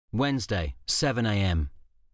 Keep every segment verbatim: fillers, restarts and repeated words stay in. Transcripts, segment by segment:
Wednesday, seven a m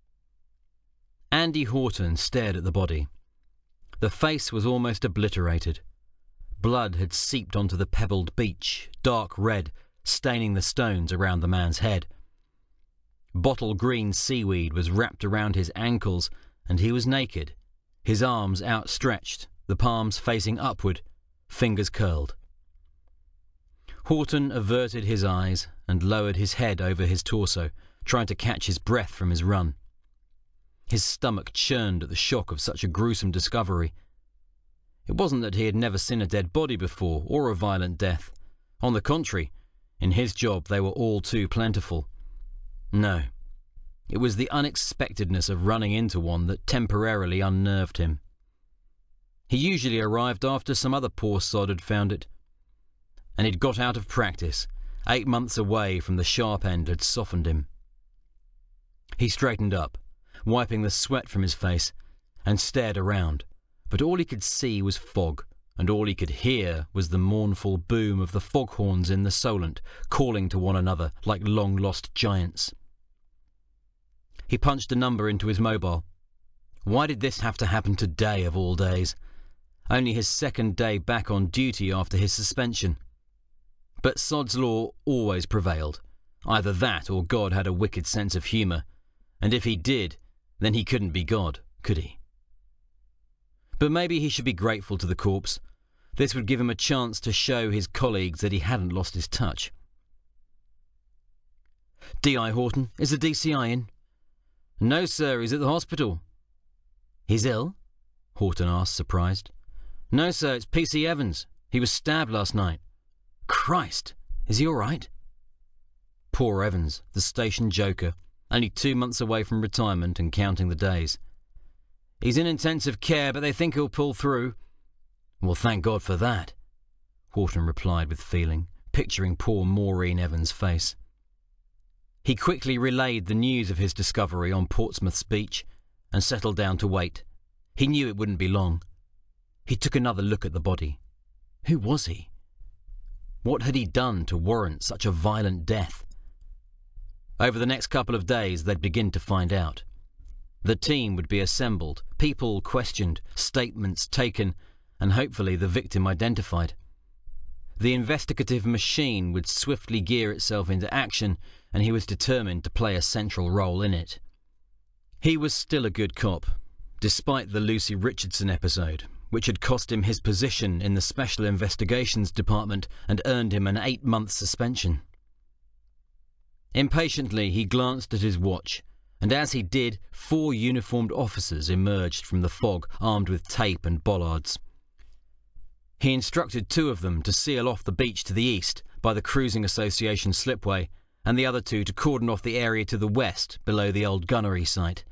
Andy Horton stared at the body. The face was almost obliterated. Blood had seeped onto the pebbled beach, dark red, staining the stones around the man's head. Bottle green seaweed was wrapped around his ankles, and he was naked, his arms outstretched, the palms facing upward, fingers curled. Horton averted his eyes and lowered his head over his torso, trying to catch his breath from his run. His stomach churned at the shock of such a gruesome discovery. It wasn't that he had never seen a dead body before, or a violent death. On the contrary, in his job they were all too plentiful. No, it was the unexpectedness of running into one that temporarily unnerved him. He usually arrived after some other poor sod had found it. And he'd got out of practice. Eight months away from the sharp end had softened him. He straightened up, wiping the sweat from his face, and stared around, but all he could see was fog, and all he could hear was the mournful boom of the foghorns in the Solent calling to one another like long-lost giants. He punched a number into his mobile. Why did this have to happen today of all days? Only his second day back on duty after his suspension. But sod's law always prevailed. Either that or God had a wicked sense of humour, and if he did, then he couldn't be God, could he? But maybe he should be grateful to the corpse. This would give him a chance to show his colleagues that he hadn't lost his touch. D I Horton, is the D C I in? No, sir, he's at the hospital. He's ill? Horton asked, surprised. No, sir, it's P C Evans. He was stabbed last night. Christ, is he all right? Poor Evans, the station joker, only two months away from retirement and counting the days. He's in intensive care, but they think he'll pull through. Well, thank God for that, Horton replied with feeling, picturing poor Maureen Evans' face. He quickly relayed the news of his discovery on Portsmouth's beach and settled down to wait. He knew it wouldn't be long. He took another look at the body. Who was he? What had he done to warrant such a violent death? Over the next couple of days, they'd begin to find out. The team would be assembled, people questioned, statements taken, and hopefully the victim identified. The investigative machine would swiftly gear itself into action, and he was determined to play a central role in it. He was still a good cop, despite the Lucy Richardson episode, which had cost him his position in the Special Investigations Department and earned him an eight-month suspension. Impatiently, he glanced at his watch, and as he did, four uniformed officers emerged from the fog, armed with tape and bollards. He instructed two of them to seal off the beach to the east by the Cruising Association slipway, and the other two to cordon off the area to the west below the old gunnery site.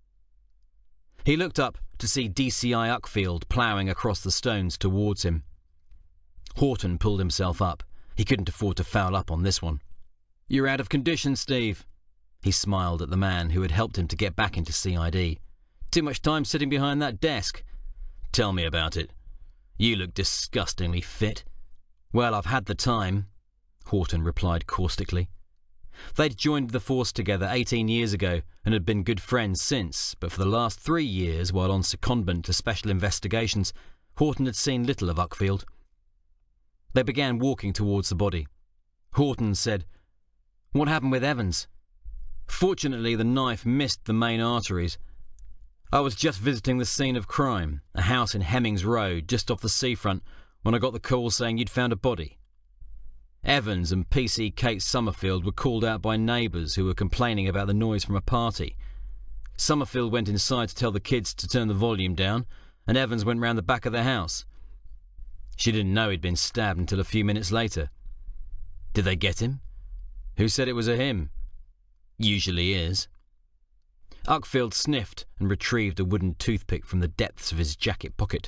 He looked up to see D C I Uckfield ploughing across the stones towards him. Horton pulled himself up. He couldn't afford to foul up on this one. You're out of condition, Steve. He smiled at the man who had helped him to get back into C I D. Too much time sitting behind that desk. Tell me about it. You look disgustingly fit. Well, I've had the time, Horton replied caustically. They'd joined the force together eighteen years ago and had been good friends since, but for the last three years, while on secondment to Special Investigations, Horton had seen little of Uckfield. They began walking towards the body. Horton said, What happened with Evans? Fortunately, the knife missed the main arteries. I was just visiting the scene of crime, a house in Hemmings Road, just off the seafront, when I got the call saying you'd found a body. Evans and P C Kate Summerfield were called out by neighbours who were complaining about the noise from a party. Summerfield went inside to tell the kids to turn the volume down, and Evans went round the back of the house. She didn't know he'd been stabbed until a few minutes later. Did they get him? Who said it was a him? Usually is. Uckfield sniffed and retrieved a wooden toothpick from the depths of his jacket pocket.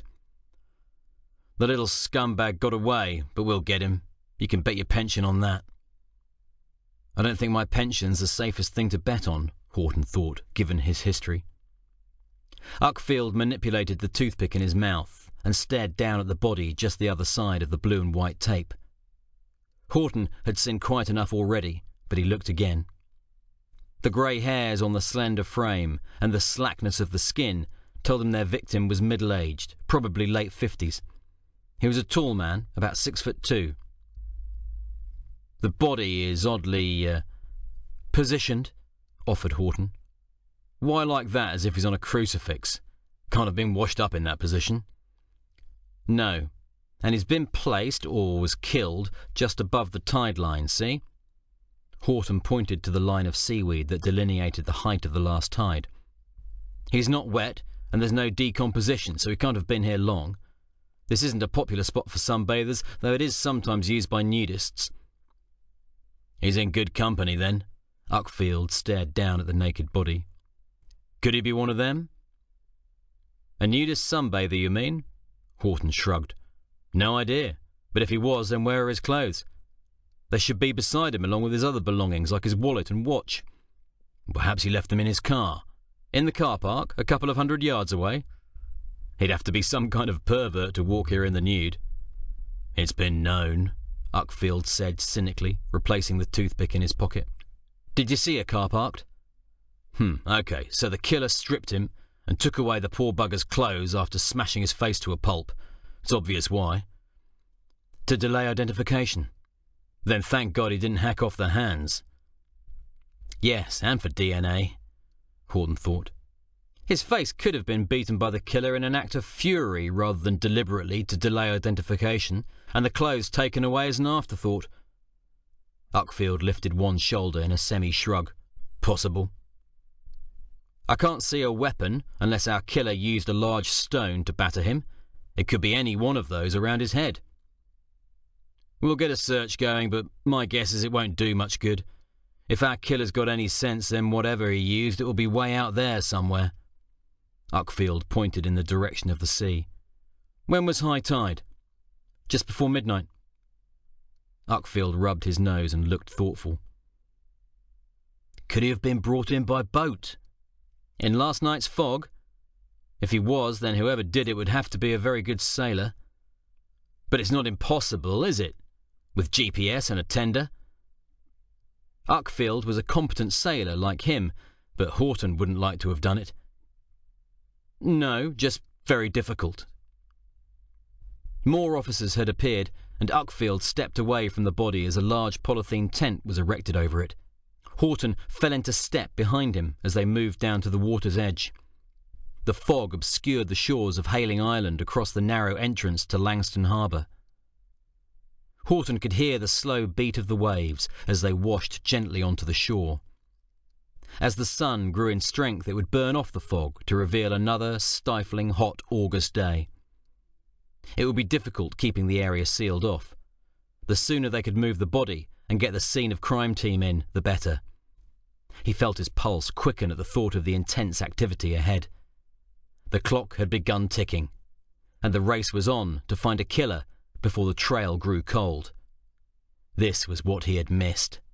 The little scumbag got away, but we'll get him. You can bet your pension on that. I don't think my pension's the safest thing to bet on, Horton thought, given his history. Uckfield manipulated the toothpick in his mouth and stared down at the body just the other side of the blue and white tape. Horton had seen quite enough already, but he looked again. The grey hairs on the slender frame and the slackness of the skin told him their victim was middle-aged, probably late fifties. He was a tall man, about six foot two. The body is oddly, uh, positioned, offered Horton. Why like that, as if he's on a crucifix? Can't have been washed up in that position. No, and he's been placed, or was killed, just above the tide line, see? Horton pointed to the line of seaweed that delineated the height of the last tide. He's not wet, and there's no decomposition, so he can't have been here long. This isn't a popular spot for sunbathers, though it is sometimes used by nudists. He's in good company, then. Uckfield stared down at the naked body. Could he be one of them? A nudist sunbather, you mean? Horton shrugged. No idea, but if he was, then where are his clothes? They should be beside him along with his other belongings, like his wallet and watch. Perhaps he left them in his car. In the car park, a couple of hundred yards away. He'd have to be some kind of pervert to walk here in the nude. It's been known, Uckfield said cynically, replacing the toothpick in his pocket. Did you see a car parked? Hmm, okay, so the killer stripped him and took away the poor bugger's clothes after smashing his face to a pulp. It's obvious why. To delay identification. Then thank God he didn't hack off the hands. Yes, and for D N A, Horton thought. His face could have been beaten by the killer in an act of fury rather than deliberately to delay identification, and the clothes taken away as an afterthought. Uckfield lifted one shoulder in a semi-shrug. Possible. I can't see a weapon unless our killer used a large stone to batter him. It could be any one of those around his head. We'll get a search going, but my guess is it won't do much good. If our killer's got any sense, then whatever he used, it will be way out there somewhere. Uckfield pointed in the direction of the sea. When was high tide? Just before midnight. Uckfield rubbed his nose and looked thoughtful. Could he have been brought in by boat? In last night's fog? If he was, then whoever did it would have to be a very good sailor. But it's not impossible, is it? With G P S and a tender? Uckfield was a competent sailor like him, but Horton wouldn't like to have done it. No, just very difficult. More officers had appeared, and Uckfield stepped away from the body as a large polythene tent was erected over it. Horton fell into step behind him as they moved down to the water's edge. The fog obscured the shores of Hayling Island across the narrow entrance to Langston Harbour. Horton could hear the slow beat of the waves as they washed gently onto the shore. As the sun grew in strength, it would burn off the fog to reveal another stifling hot August day. It would be difficult keeping the area sealed off. The sooner they could move the body and get the scene of crime team in, the better. He felt his pulse quicken at the thought of the intense activity ahead. The clock had begun ticking, and the race was on to find a killer before the trail grew cold. This was what he had missed.